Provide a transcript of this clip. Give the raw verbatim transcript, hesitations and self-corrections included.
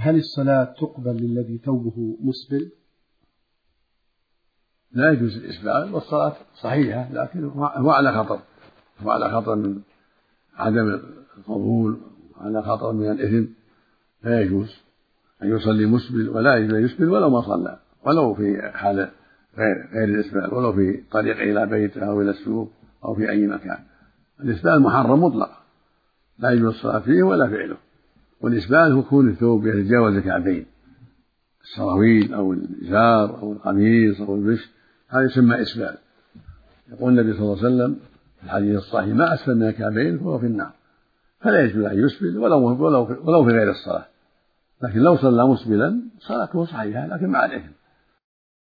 هل الصلاة تقبل للذي ثوبه مسبل؟ لا يجوز الإسبال، والصلاة صحيحة، لكن هو على خطر، هو على خطر من عدم القبول وعلى خطر من الإثم، لا يجوز أن يصلي مسبل، ولا يجوز أن يسبل ولو ما صلى، ولو في حال غير, غير الإسبال، ولو في طريق إلى بيته أو إلى السوق أو في أي مكان. الإسبال محرم مطلقا، لا يجوز الصلاة فيه ولا فعله. والإسبال هو كون الثوب يتجاوز الكعبين، السراويل أو الإزار أو القميص أو البش، هذا يسمى إسبال. يقول النبي صلى الله عليه وسلم في الحديث الصحيح: ما أسفل من الكعبين فهو في النار. فلا يجوز أن يسبل ولو, ولو, ولو في غير الصلاة، لكن لو صلى مسبلا صلاته صحيحة لكن مع الإثم.